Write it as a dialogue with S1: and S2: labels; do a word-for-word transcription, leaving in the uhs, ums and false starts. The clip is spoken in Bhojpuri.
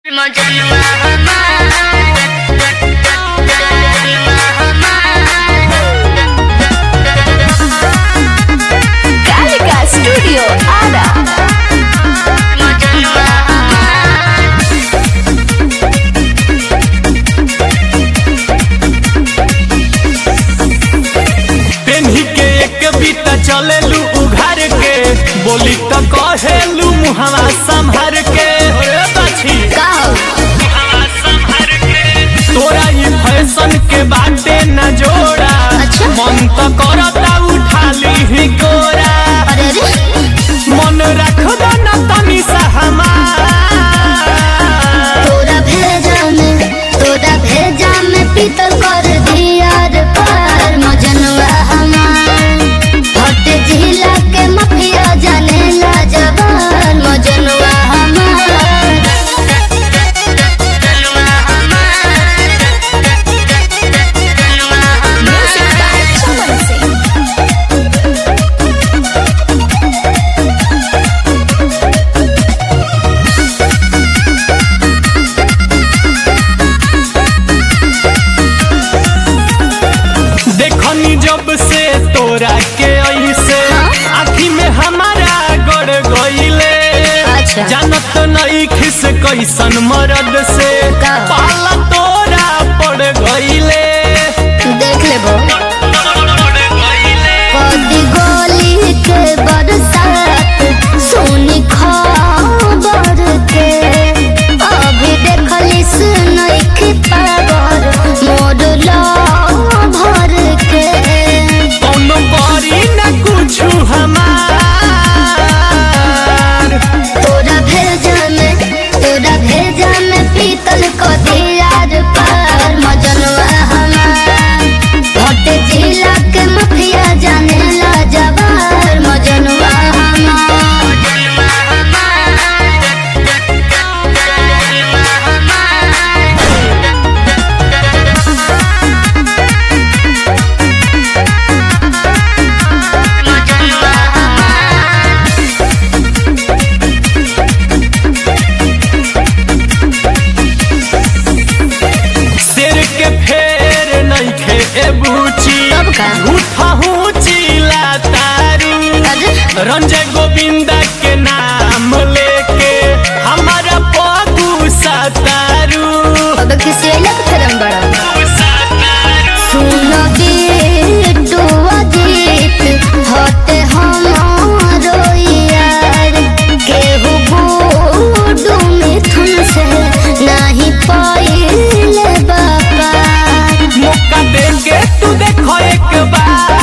S1: Kalika Studio Ada.
S2: चलेलू उघार के बोली तो कहेलू मुहवा संभर के तोरा ये फैशन के बाटे न जोड़ा। अच्छा? मन तो करता उठा ली कोरा। मन रख दो न तनी सा हमार
S3: तोरा भेजा में तोरा भेजा में पीतल कर दिया रे पार मजनुआ हमार हट जिला के मफिया जाने ला जवान मजनुआ हमार
S2: देखनी जब से तोरा के ऐसे आँखी में हमारा गड़ गईले।
S3: अच्छा।
S2: जानत नहीं खिस कैसन मरद से
S3: का?
S2: पाला तोरा पड़ गईले।
S3: देख ले बो कदी गोली के बरसात सोनी खबर के अभी देखलिस नहीं पावर मोर ला भर के
S2: कौनो करी न कुछु हमार
S3: तोरा भेजा में तोरा भेजा में पीतल को दियार पार मजनुआ हमार हट जिला के मफिया जाने ला जवार मजनुआ हमार
S2: शेर के फेर नहीं खे ए बूची
S3: तब का?
S2: झूठा हूँ चिला तारू रंजय गोविंदा के नाम लेके हमारा पगू सतारू
S3: अब किसी अलग धर्म बड़ा सुनो बिट्टू अजीत होते हमारो यार केहू बूढ़ू मिथुन से नहीं पाइले बापा
S2: मौका देंगे तू देखो एक बार